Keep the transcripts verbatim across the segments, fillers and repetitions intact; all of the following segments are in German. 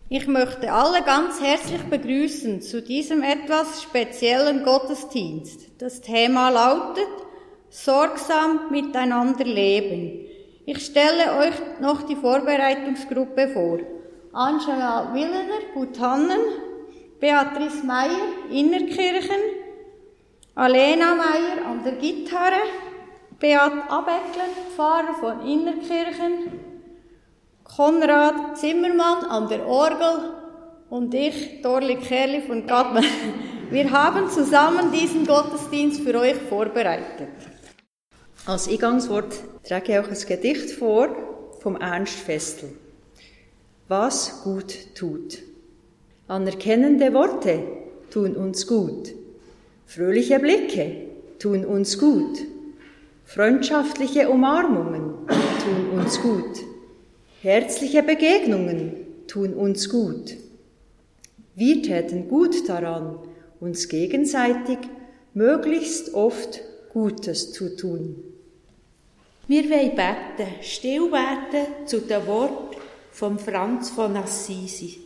Ich möchte alle ganz herzlich begrüßen zu diesem etwas speziellen Gottesdienst. Das Thema lautet Sorgsam miteinander leben. Ich stelle euch noch die Vorbereitungsgruppe vor. Angela Willener, Gutannen, Beatrice Meyer, Innerkirchen, Alena Meyer an der Gitarre, Beat Abecklen, Pfarrer von Innerkirchen, Konrad Zimmermann an der Orgel und ich, Dorli Kerli von Gadmen. Wir haben zusammen diesen Gottesdienst für euch vorbereitet. Als Eingangswort trage ich auch ein Gedicht vor vom Ernst Festel. Was gut tut. Anerkennende Worte tun uns gut. Fröhliche Blicke tun uns gut. Freundschaftliche Umarmungen tun uns gut. Herzliche Begegnungen tun uns gut. Wir täten gut daran, uns gegenseitig möglichst oft Gutes zu tun. Wir wollen beten, still werden zu den Worten von Franz von Assisi.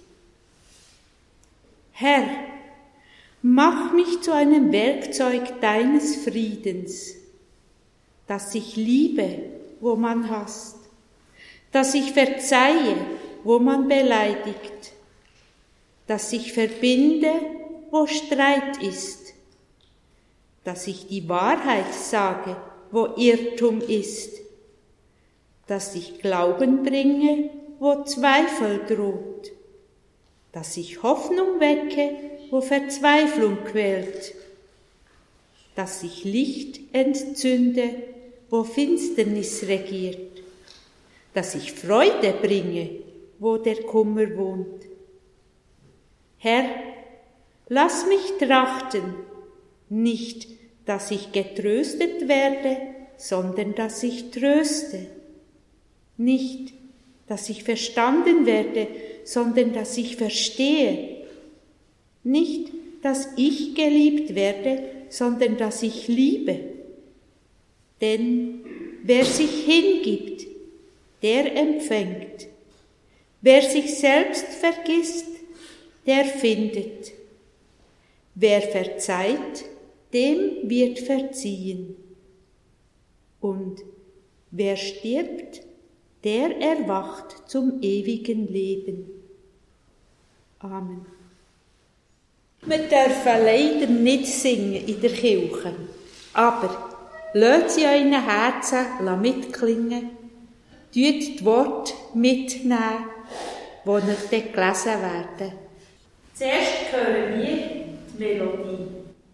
Herr, mach mich zu einem Werkzeug deines Friedens, dass ich liebe, wo man hasst, dass ich verzeihe, wo man beleidigt, dass ich verbinde, wo Streit ist, dass ich die Wahrheit sage, wo Irrtum ist, dass ich Glauben bringe, wo Zweifel droht, dass ich Hoffnung wecke, wo Verzweiflung quält, dass ich Licht entzünde, wo Finsternis regiert, dass ich Freude bringe, wo der Kummer wohnt. Herr, lass mich trachten, nicht, dass ich getröstet werde, sondern dass ich tröste. Nicht, dass ich verstanden werde, sondern dass ich verstehe. Nicht, dass ich geliebt werde, sondern dass ich liebe. Denn wer sich hingibt, der empfängt. Wer sich selbst vergisst, der findet. Wer verzeiht, dem wird verziehen. Und wer stirbt, der erwacht zum ewigen Leben. Amen. Wir dürfen leider nicht singen in der Kirche, aber lasst sie in euren Herzen mitklingen, tut die Worte mitnehmen, die euch dann gelesen werden. Zuerst hören wir die Melodie.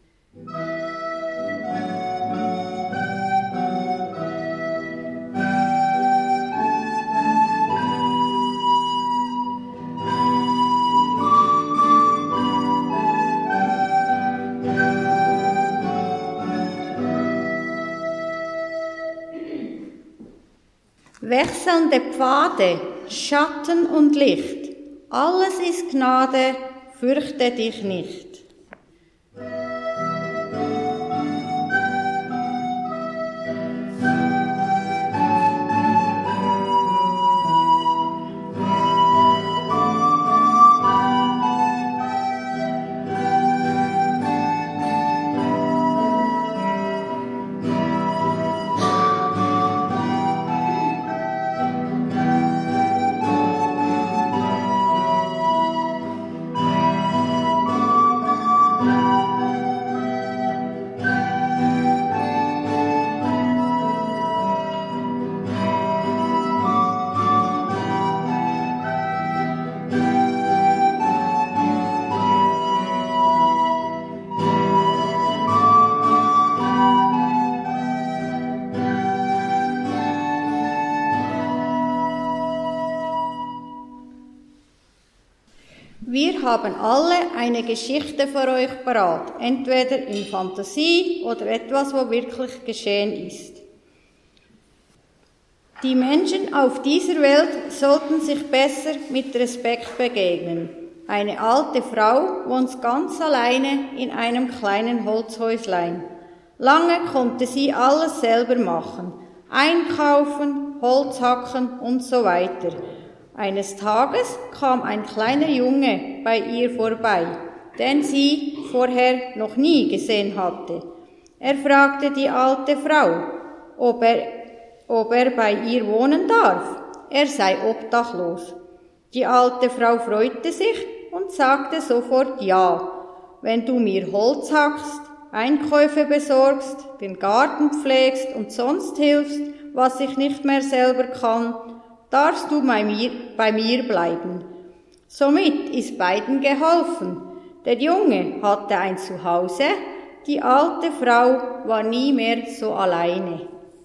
Wechselnde Pfade, Schatten und Licht, alles ist Gnade, fürchte dich nicht. Wir haben alle eine Geschichte für euch parat, entweder in Fantasie oder etwas, wo wirklich geschehen ist. Die Menschen auf dieser Welt sollten sich besser mit Respekt begegnen. Eine alte Frau wohnt ganz alleine in einem kleinen Holzhäuslein. Lange konnte sie alles selber machen, einkaufen, Holz hacken und so weiter. Eines Tages kam ein kleiner Junge bei ihr vorbei, den sie vorher noch nie gesehen hatte. Er fragte die alte Frau, ob er, ob er bei ihr wohnen darf. Er sei obdachlos. Die alte Frau freute sich und sagte sofort ja. Wenn du mir Holz hackst, Einkäufe besorgst, den Garten pflegst und sonst hilfst, was ich nicht mehr selber kann, darfst du bei mir, bei mir bleiben. Somit ist beiden geholfen. Der Junge hatte ein Zuhause, die alte Frau war nie mehr so alleine.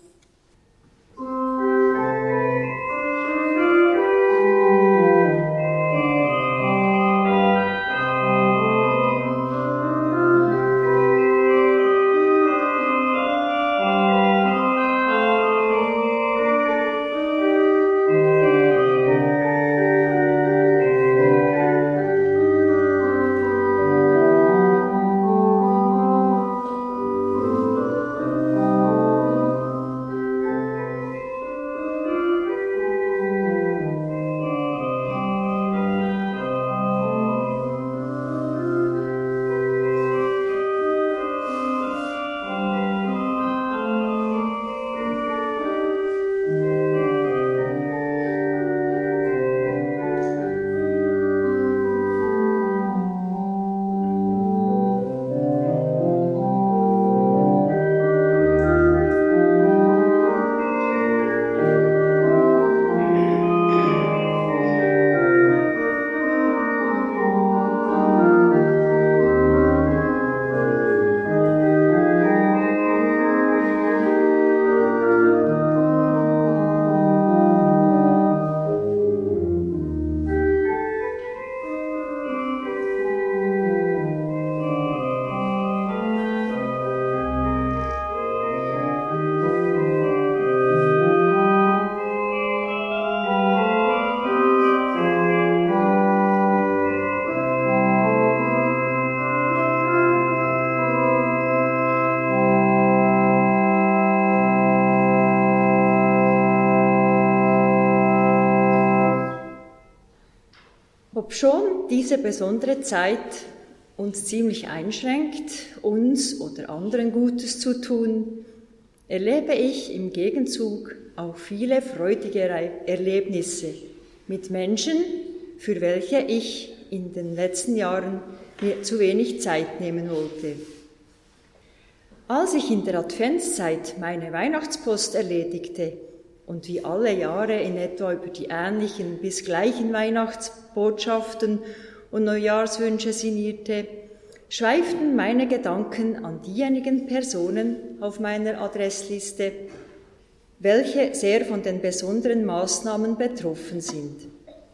Obschon diese besondere Zeit uns ziemlich einschränkt, uns oder anderen Gutes zu tun, erlebe ich im Gegenzug auch viele freudige Erlebnisse mit Menschen, für welche ich in den letzten Jahren mir zu wenig Zeit nehmen wollte. Als ich in der Adventszeit meine Weihnachtspost erledigte und wie alle Jahre in etwa über die ähnlichen bis gleichen Weihnachtsbotschaften und Neujahrswünsche sinnierte, schweiften meine Gedanken an diejenigen Personen auf meiner Adressliste, welche sehr von den besonderen Maßnahmen betroffen sind.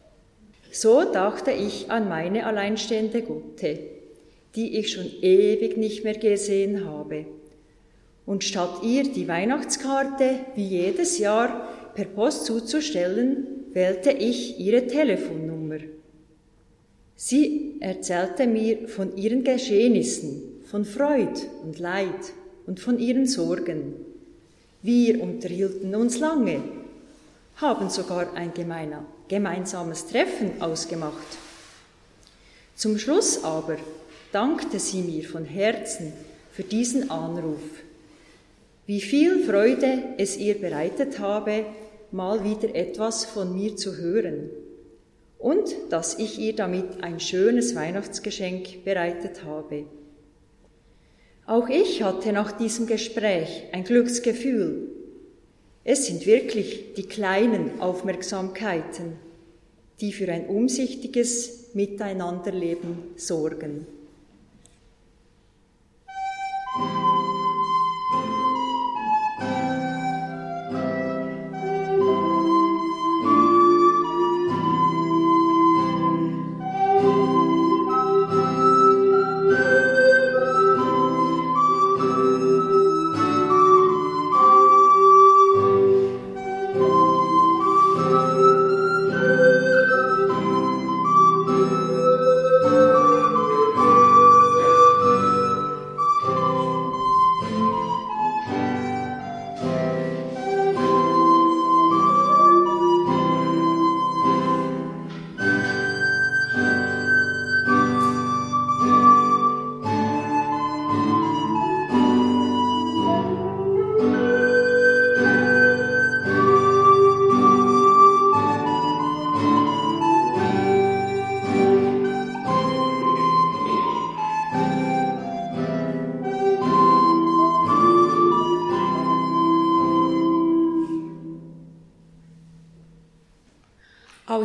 So dachte ich an meine alleinstehende Gutte, die ich schon ewig nicht mehr gesehen habe. Und statt ihr die Weihnachtskarte wie jedes Jahr per Post zuzustellen, wählte ich ihre Telefonnummer. Sie erzählte mir von ihren Geschehnissen, von Freud und Leid und von ihren Sorgen. Wir unterhielten uns lange, haben sogar ein gemeiner, gemeinsames Treffen ausgemacht. Zum Schluss aber dankte sie mir von Herzen für diesen Anruf. Wie viel Freude es ihr bereitet habe, mal wieder etwas von mir zu hören und dass ich ihr damit ein schönes Weihnachtsgeschenk bereitet habe. Auch ich hatte nach diesem Gespräch ein Glücksgefühl. Es sind wirklich die kleinen Aufmerksamkeiten, die für ein umsichtiges Miteinanderleben sorgen. Thank you.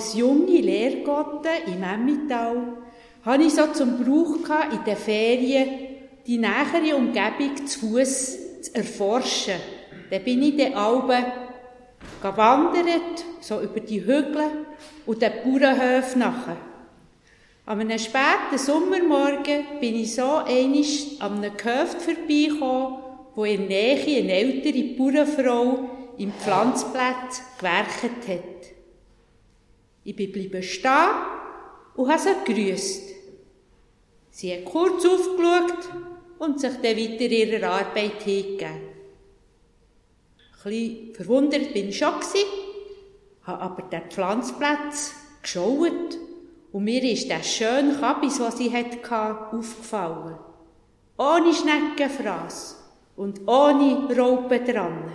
als junge Lehrgotte im Emmental hatte ich so zum Brauch gehabt, in den Ferien die nähere Umgebung zu Fuss zu erforschen. Dann bin ich dann alle gewandert, so über die Hügel und den Bauernhöfen nachher. An einem späten Sommermorgen bin ich so einmal an einem Gehöft vorbeigekommen, wo in der Nähe eine ältere Bauernfrau im Pflanzplatz gewerkt hat. Ich bin geblieben stehen und habe sie gegrüsst. Sie hat kurz aufgeschaut und sich dann weiter ihrer Arbeit hingegeben. Ein bisschen verwundert bin ich schon gewesen, habe aber den Pflanzplatz geschaut und mir ist der schöne Kabis, den sie hatte, aufgefallen. Ohne Schneckenfraß und ohne Raupen dran.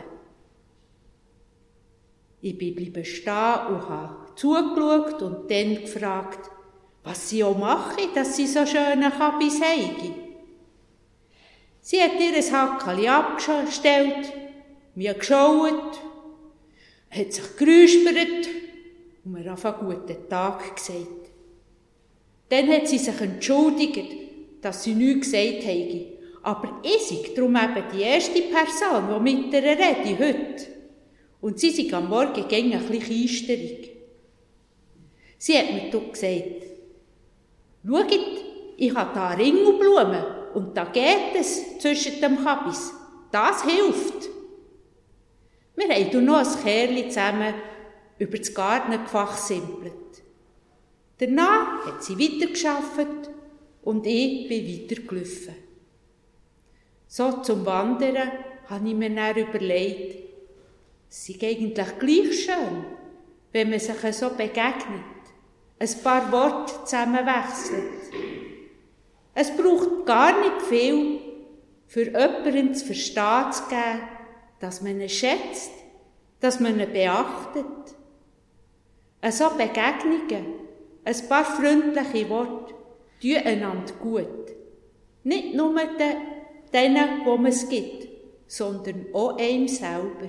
Ich bin geblieben stehen und habe zugeschaut und dann gefragt, was sie auch mache, dass sie so schöne Kabis habe. Sie hat ihr ein Hackeli abgestellt, mir geschaut, hat sich geräuspert und mir auf einen guten Tag gesagt. Dann hat sie sich entschuldigt, dass sie nichts gesagt habe. Aber ich sei darum eben die erste Person, die mit ihr rede heute. Und sie sei am Morgen ging ein bisschen einsterig. Sie hat mir doch gesagt, schaut, ich habe da Ringelblumen und da geht es zwischen dem Kabis. Das hilft. Wir haben noch ein Kerli zusammen über das Garten gefachsimpelt. Danach hat sie weitergearbeitet und ich bin weitergelaufen. So zum Wandern habe ich mir dann überlegt, es ist eigentlich gleich schön, wenn man sich so begegnet, ein paar Worte zusammenwechselt. Es braucht gar nicht viel, für jemanden zu verstehen zu geben, dass man ihn schätzt, dass man ihn beachtet. So Begegnungen, ein paar freundliche Worte, tun einander gut. Nicht nur denen, wo man es gibt, sondern auch einem selber.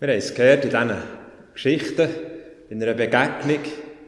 Wir haben es gehört in diesen Geschichten, in einer Begegnung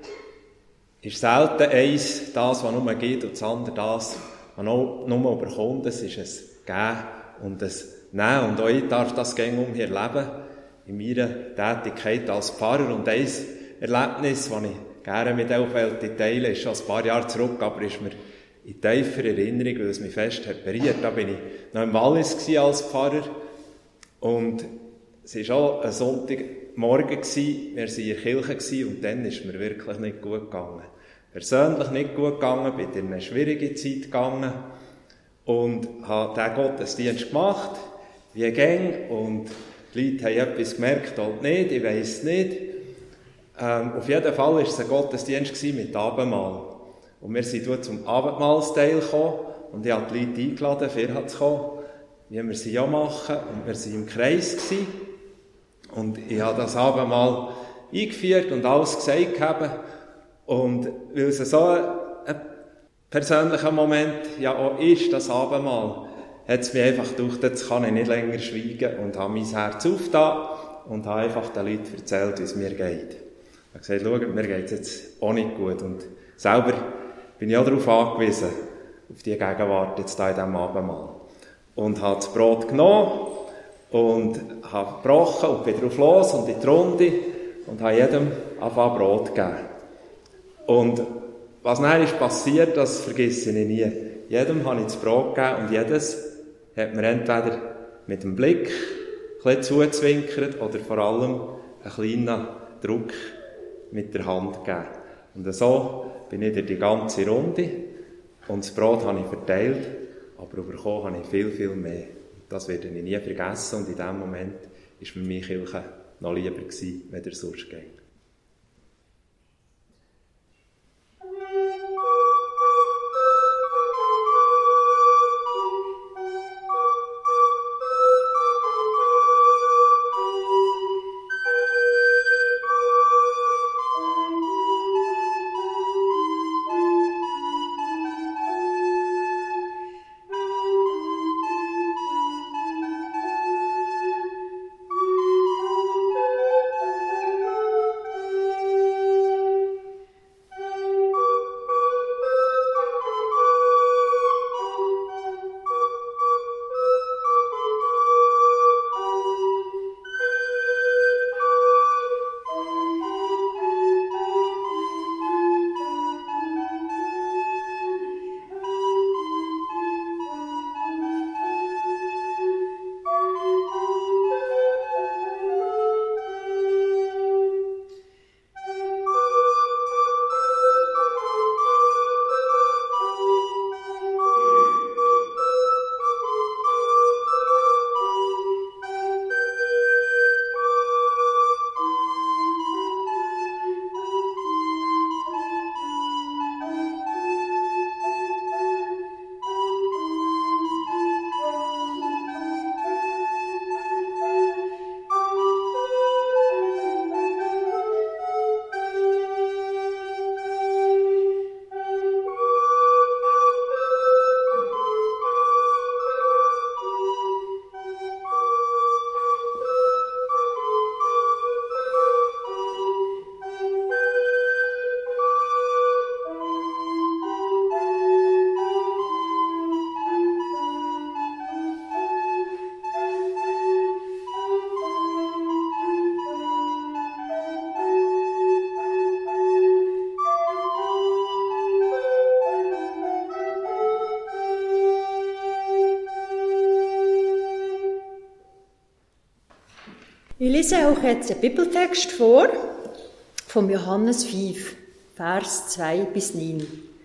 ist selten eins das, was nur gibt, und das andere das, was nur überkommt. Es ist ein Geben und ein Nehmen. Und auch ich darf das gerne um hier erleben, in meiner Tätigkeit als Pfarrer. Und ein Erlebnis, das ich gerne mit euch teile, ist schon ein paar Jahre zurück, aber ist mir in tiefer Erinnerung, weil es mich fest hat berührt. Da bin ich noch im Wallis als Pfarrer und es war auch ein Sonntagmorgen, wir waren in der Kirche und dann ist mir wirklich nicht gut gegangen. Persönlich nicht gut gegangen, bin in eine schwierige Zeit gegangen und habe diesen Gottesdienst gemacht, wie ging, und die Leute haben etwas gemerkt oder nicht, ich weiss es nicht. Ähm, auf jeden Fall war es ein Gottesdienst mit Abendmahl. Und wir sind dort zum Abendmahlsteil gekommen und ich habe die Leute eingeladen, vier zu kommen, wie wir sie ja machen. Und wir waren im Kreis gewesen. Und ich habe das Abendmahl eingeführt und alles gesagt haben. Und weil es so ein, ein persönlicher Moment ja auch ist, das Abendmahl, hat es mich einfach gedacht, jetzt kann ich nicht länger schweigen und habe mein Herz aufgetan und habe einfach den Leuten erzählt, wie es mir geht. Ich habe gesagt, schaut, mir geht es jetzt auch nicht gut. Und selber bin ich auch darauf angewiesen, auf die Gegenwart jetzt hier in diesem Abendmahl. Und habe das Brot genommen und habe gebrochen und bin drauf los und in die Runde und habe jedem angefangen Brot gegeben. Und was nachher ist passiert, das vergesse ich nie. Jedem habe ich das Brot gegeben und jedes hat mir entweder mit dem Blick ein bisschen zuzwinkert oder vor allem einen kleinen Druck mit der Hand gegeben. Und so bin ich durch die ganze Runde und das Brot habe ich verteilt, aber bekommen habe ich viel, viel mehr. Das werde ich nie vergessen und in dem Moment war für mich Kirche noch lieber gewesen, wenn der sonst ging. Ich lese auch jetzt einen Bibeltext vor, vom Johannes fünf, Vers zwei bis neun.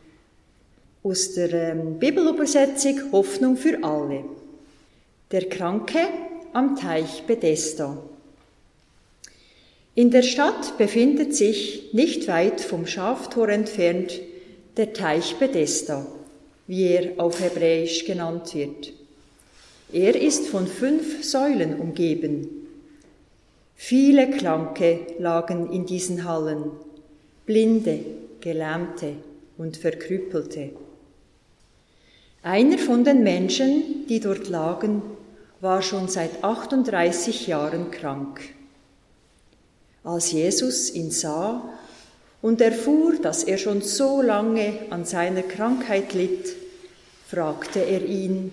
Aus der ähm, Bibelübersetzung Hoffnung für alle. Der Kranke am Teich Bethesda. In der Stadt befindet sich, nicht weit vom Schaftor entfernt, der Teich Bethesda, wie er auf Hebräisch genannt wird. Er ist von fünf Säulen umgeben. Viele Kranke lagen in diesen Hallen, Blinde, Gelähmte und Verkrüppelte. Einer von den Menschen, die dort lagen, war schon seit achtunddreißig Jahren krank. Als Jesus ihn sah und erfuhr, dass er schon so lange an seiner Krankheit litt, fragte er ihn: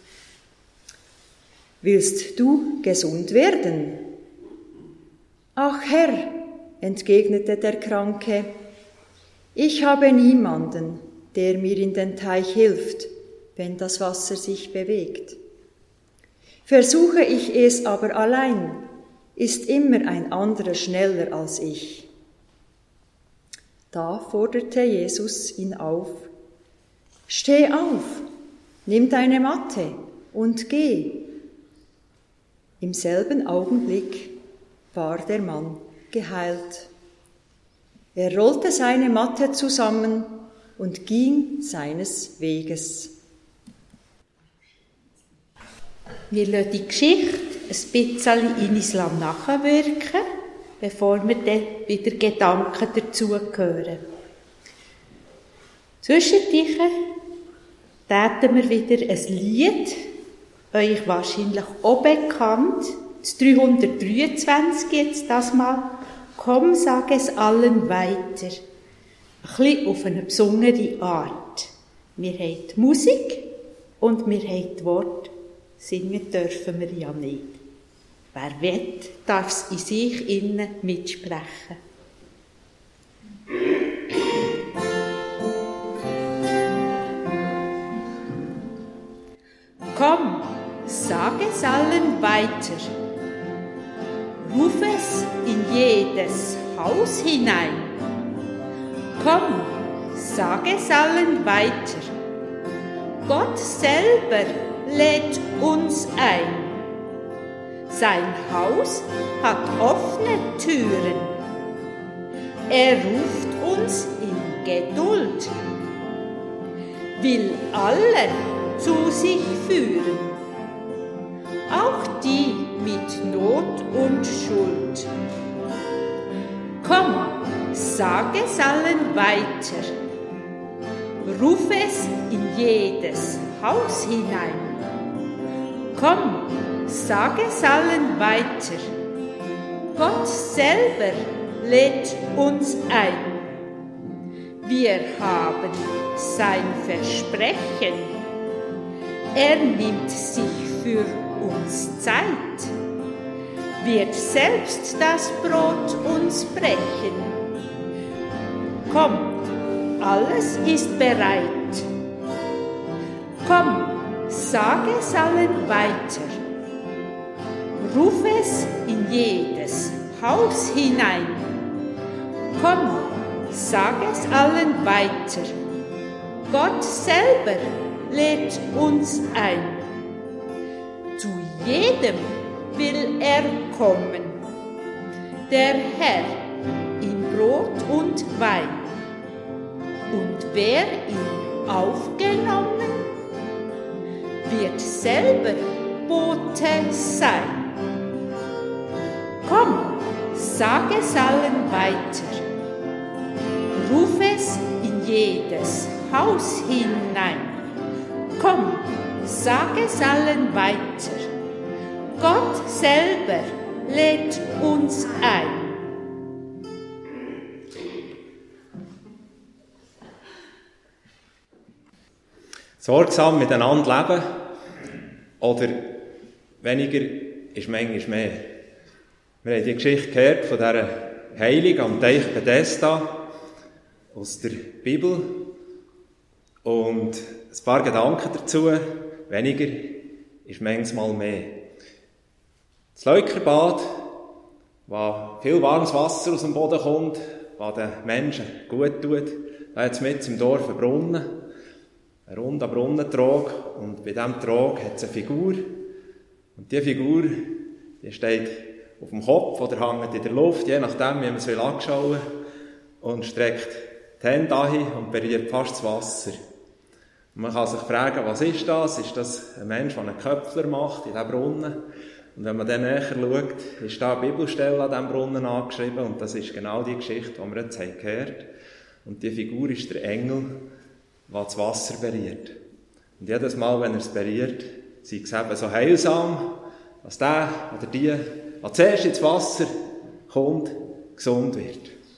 »Willst du gesund werden?« »Ach Herr«, entgegnete der Kranke, »ich habe niemanden, der mir in den Teich hilft, wenn das Wasser sich bewegt. Versuche ich es aber allein, ist immer ein anderer schneller als ich.« Da forderte Jesus ihn auf: »Steh auf, nimm deine Matte und geh.« Im selben Augenblick war der Mann geheilt. Er rollte seine Matte zusammen und ging seines Weges. Wir lassen die Geschichte ein bisschen in uns nachwirken, bevor wir dann wieder Gedanken dazu hören. Zwischendurch täten wir wieder ein Lied, euch wahrscheinlich auch bekannt, das dreihundertdreiundzwanzig jetzt das Mal, «Komm, sag es allen weiter», ein bisschen auf eine besondere Art. Wir haben die Musik und wir haben die Worte. Singen dürfen wir ja nicht. Wer will, darf es in sich innen mitsprechen. Komm, sag es allen weiter. Ruf es in jedes Haus hinein. Komm, sag es allen weiter. Gott selber lädt uns ein. Sein Haus hat offene Türen. Er ruft uns in Geduld, will alle zu sich führen, auch die mit Not und Schuld. Komm, sag es allen weiter, ruf es in jedes Haus hinein. Komm, sag es allen weiter, Gott selber lädt uns ein. Wir haben sein Versprechen, er nimmt sich für uns Zeit, wird selbst das Brot uns brechen. Kommt, alles ist bereit. Komm, sag es allen weiter. Ruf es in jedes Haus hinein. Komm, sag es allen weiter. Gott selber lädt uns ein. Zu jedem will er kommen, der Herr in Brot und Wein. Und wer ihn aufgenommen, wird selber Bote sein. Komm, sag es allen weiter. Ruf es in jedes Haus hinein. Komm, sag es allen weiter. Gott selber lädt uns ein. Sorgsam miteinander leben oder weniger ist manchmal mehr. Wir haben die Geschichte gehört von dieser Heiligen am Teich Bethesda aus der Bibel und ein paar Gedanken dazu. Weniger ist manchmal mehr. Das Leukerbad, wo viel warmes Wasser aus dem Boden kommt, was den Menschen gut tut, da hat es mit im Dorf einen Brunnen, einen runden Brunnentrog, und bei diesem Trog hat es eine Figur. Und diese Figur, die steht auf dem Kopf oder hängt in der Luft, je nachdem, wie man es anschauen will, und streckt die Hände dahin und berührt fast das Wasser. Und man kann sich fragen, was ist das? Ist das ein Mensch, der einen Köpfler macht in diesem Brunnen? Und wenn man dann näher schaut, ist da eine Bibelstelle an diesem Brunnen angeschrieben, und das ist genau die Geschichte, die wir jetzt haben gehört. Und die Figur ist der Engel, der das Wasser berührt. Und jedes Mal, wenn er es berührt, sei es eben so heilsam, dass der oder die, der zuerst ins Wasser kommt, gesund wird.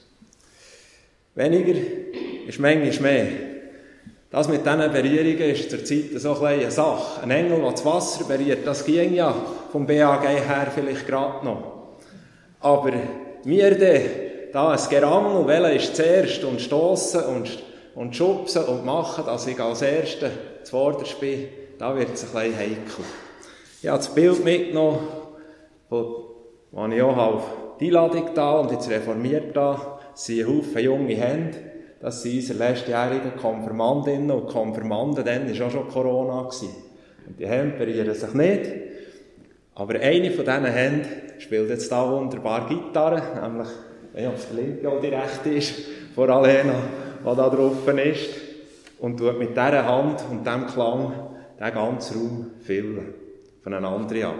Weniger ist manchmal mehr. Das mit diesen Berührungen ist zurzeit so ein eine Sache. Ein Engel, der das Wasser berührt, das ging ja vom B A G her vielleicht gerade noch. Aber wir dann, da ein Gerangel, welcher ist zuerst und stossen und, und schubsen und machen, dass ich als Erster zuvorderst bin, da wird es ein bisschen heikel. Ich habe das Bild mitgenommen, wo ich auch auf die Einladung da und jetzt reformiert da, es sind Haufen junge Hände. Das sind unsere letztjährigen Konfirmandinnen und Konfirmanden, dann war auch schon Corona. Und die Hände berühren sich nicht. Aber eine von diesen Händen spielt jetzt da wunderbar Gitarre, nämlich, ich weiß nicht, ob es die linke oder die rechte ist, von Alena, die da drauf ist, und tut mit dieser Hand und diesem Klang den ganzen Raum füllen. Von einer anderen Art.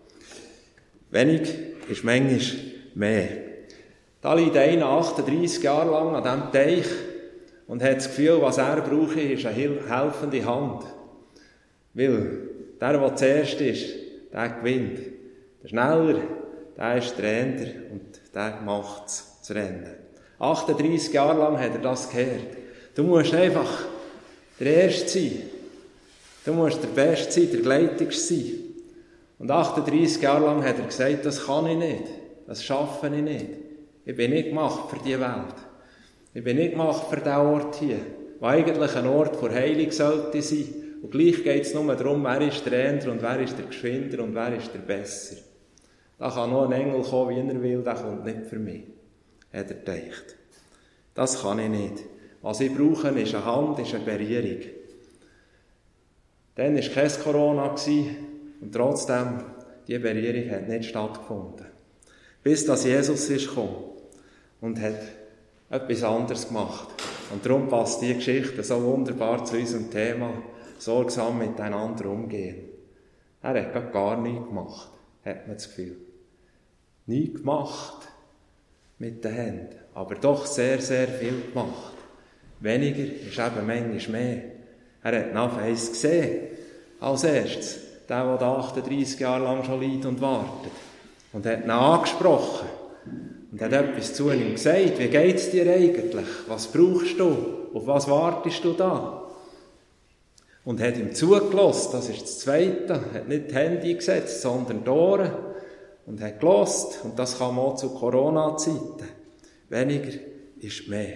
Wenig ist manchmal mehr. Da liegt einer achtunddreissig Jahre lang an diesem Teich und hat das Gefühl, was er braucht, ist eine helfende Hand. Weil der, der zuerst ist, der gewinnt. Der Schneller, der ist Trainer und der macht es zu rennen. achtunddreissig Jahre lang hat er das gehört. Du musst einfach der Erste sein. Du musst der Beste sein, der Gleitigste sein. Und achtunddreissig Jahre lang hat er gesagt, das kann ich nicht. Das schaffe ich nicht. Ich bin nicht gemacht für diese Welt. Ich bin nicht gemacht für diesen Ort hier, der eigentlich ein Ort für Heilung sollte sein. Und gleich geht es nur darum, wer ist der Änder und wer ist der Geschwinder und wer ist der Besser. Da kann noch ein Engel kommen, wie er will, der kommt nicht für mich. Hat er gedacht. Das kann ich nicht. Was ich brauche, ist eine Hand, ist eine Berührung. Dann war kein Corona und trotzdem, diese Berührung hat nicht stattgefunden. Bis dass Jesus ist gekommen und hat etwas anderes gemacht. Und darum passt diese Geschichte so wunderbar zu unserem Thema, sorgsam miteinander umgehen. Er hat gar nichts gemacht, hat man das Gefühl. Nichts gemacht mit den Händen, aber doch sehr, sehr viel gemacht. Weniger ist eben manchmal mehr. Er hat nach eins gesehen, als erstes, der, der da achtunddreissig Jahre lang schon leidet und wartet. Und hat ihn angesprochen und hat etwas zu ihm gesagt. Wie geht es dir eigentlich? Was brauchst du? Auf was wartest du da? Und hat ihm zugelassen, das ist das Zweite. Hat nicht die Hände gesetzt, sondern die Ohren. Und hat gelassen. Und das kam auch zu Corona-Zeiten. Weniger ist mehr.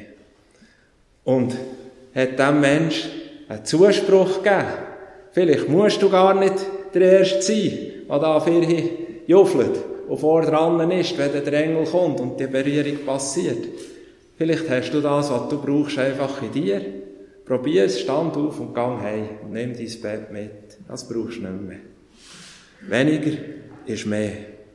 Und hat dem Menschen einen Zuspruch gegeben. Vielleicht musst du gar nicht der Erste sein, der da für dich jufelt und vor dran ist, wenn der Engel kommt und die Berührung passiert. Vielleicht hast du das, was du brauchst, einfach in dir. Probier es, stand auf und geh heim und nimm dein Bett mit. Das brauchst du nicht mehr. Weniger ist mehr.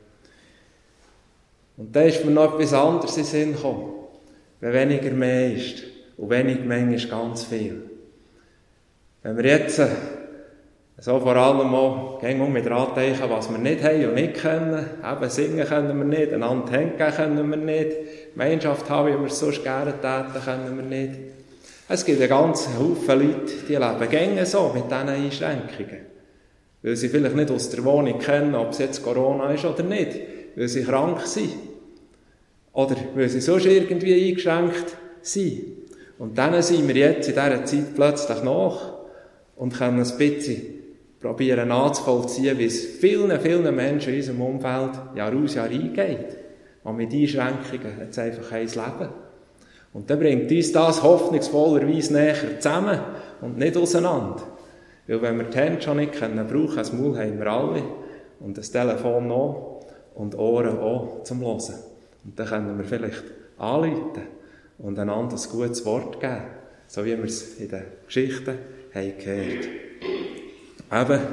Und da ist mir noch etwas anderes in den Sinn gekommen. Wenn weniger mehr ist und wenig Menge ist ganz viel. Wenn wir jetzt so vor allem auch gehen mit Rateichen, was wir nicht haben und nicht können. Eben singen können wir nicht, einander Hände geben können wir nicht, Gemeinschaft haben, wie wir es sonst gerne täten, können wir nicht. Es gibt einen ganzen Haufen Leute, die leben gänge so mit diesen Einschränkungen. Weil sie vielleicht nicht aus der Wohnung kennen, ob es jetzt Corona ist oder nicht. Weil sie krank sind. Oder weil sie sonst irgendwie eingeschränkt sind. Und dann sind wir jetzt in dieser Zeit plötzlich nach und können ein bisschen probieren nachzuvollziehen, wie es vielen, vielen Menschen in unserem Umfeld Jahr aus Jahr eingeht. Und mit Einschränkungen jetzt einfach ein Leben. Und dann bringt uns das hoffnungsvollerweise näher zusammen und nicht auseinander. Weil wenn wir die Hände schon nicht können brauchen, ein Maul haben wir alle und das Telefon noch und Ohren auch zum Hören. Und dann können wir vielleicht anrufen und einander ein gutes Wort geben, so wie wir es in den Geschichten haben gehört. Eben,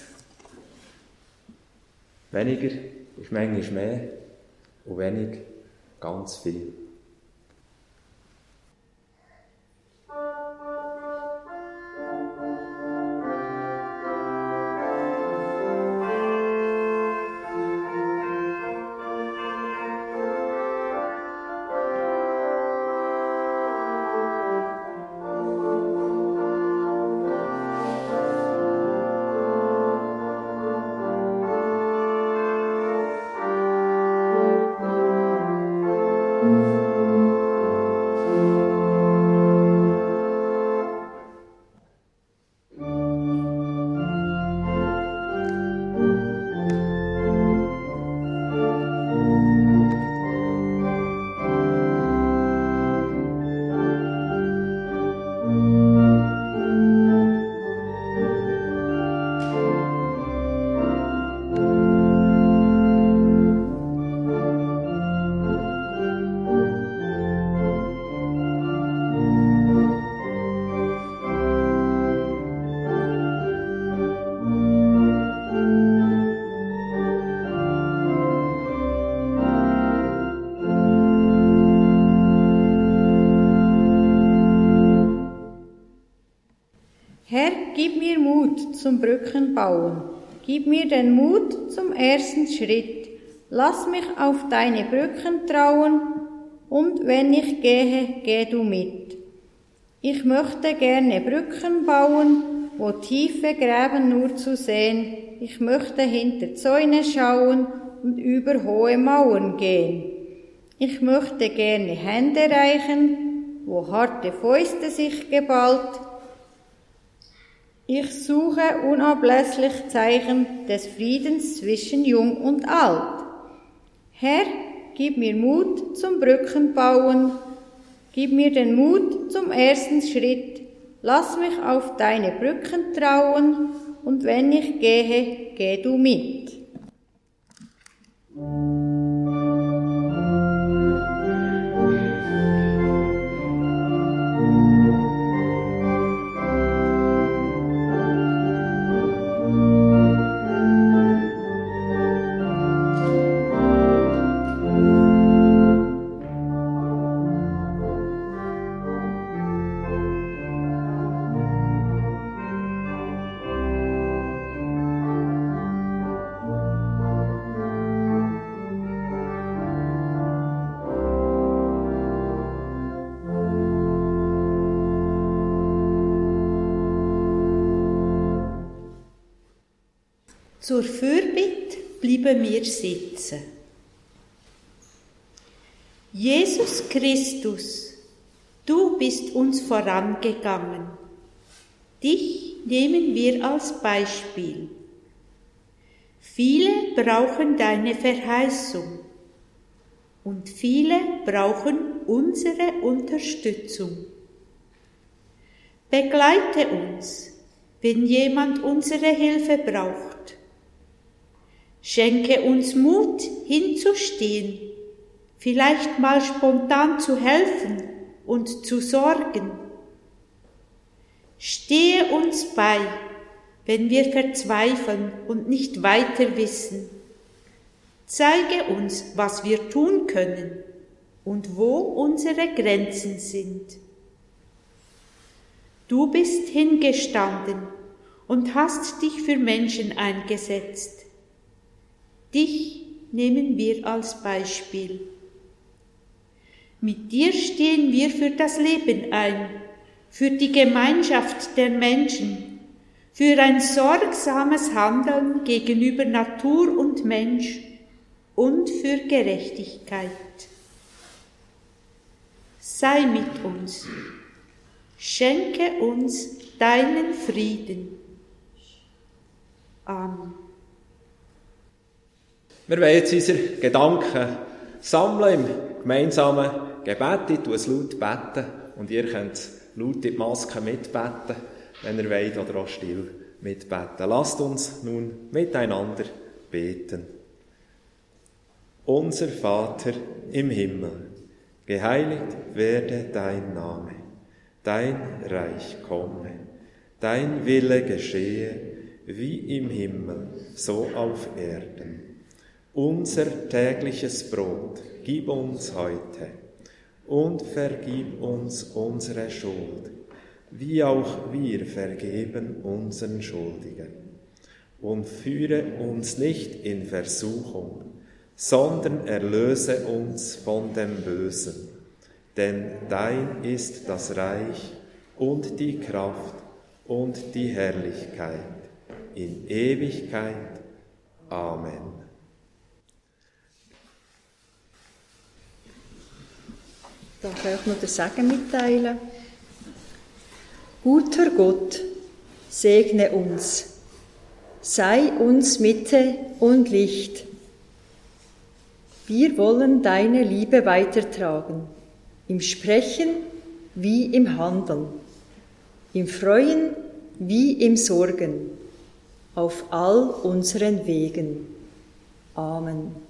weniger ist manchmal mehr und wenig ganz viel. Herr, gib mir Mut zum Brückenbauen. Gib mir den Mut zum ersten Schritt. Lass mich auf deine Brücken trauen und wenn ich gehe, geh du mit. Ich möchte gerne Brücken bauen, wo tiefe Gräben nur zu sehen. Ich möchte hinter Zäune schauen und über hohe Mauern gehen. Ich möchte gerne Hände reichen, wo harte Fäuste sich geballt. Ich suche unablässig Zeichen des Friedens zwischen Jung und Alt. Herr, gib mir Mut zum Brückenbauen, gib mir den Mut zum ersten Schritt, lass mich auf deine Brücken trauen, und wenn ich gehe, geh du mit. Zur Fürbitte bleiben wir sitzen. Jesus Christus, du bist uns vorangegangen. Dich nehmen wir als Beispiel. Viele brauchen deine Verheißung und viele brauchen unsere Unterstützung. Begleite uns, wenn jemand unsere Hilfe braucht. Schenke uns Mut, hinzustehen, vielleicht mal spontan zu helfen und zu sorgen. Stehe uns bei, wenn wir verzweifeln und nicht weiter wissen. Zeige uns, was wir tun können und wo unsere Grenzen sind. Du bist hingestanden und hast dich für Menschen eingesetzt. Dich nehmen wir als Beispiel. Mit dir stehen wir für das Leben ein, für die Gemeinschaft der Menschen, für ein sorgsames Handeln gegenüber Natur und Mensch und für Gerechtigkeit. Sei mit uns, schenke uns deinen Frieden. Amen. Wir wollen jetzt unsere Gedanken sammeln im gemeinsamen Gebet. Ich tue es laut beten und ihr könnt laut in die Maske mitbeten, wenn ihr wollt, oder auch still mitbeten. Lasst uns nun miteinander beten. Unser Vater im Himmel, geheiligt werde dein Name, dein Reich komme, dein Wille geschehe, wie im Himmel, so auf Erden. Unser tägliches Brot gib uns heute und vergib uns unsere Schuld, wie auch wir vergeben unseren Schuldigen. Und führe uns nicht in Versuchung, sondern erlöse uns von dem Bösen. Denn dein ist das Reich und die Kraft und die Herrlichkeit in Ewigkeit. Amen. Darf ich euch noch den Segen mitteilen? Guter Gott, segne uns, sei uns Mitte und Licht. Wir wollen deine Liebe weitertragen, im Sprechen wie im Handeln, im Freuen wie im Sorgen, auf all unseren Wegen. Amen.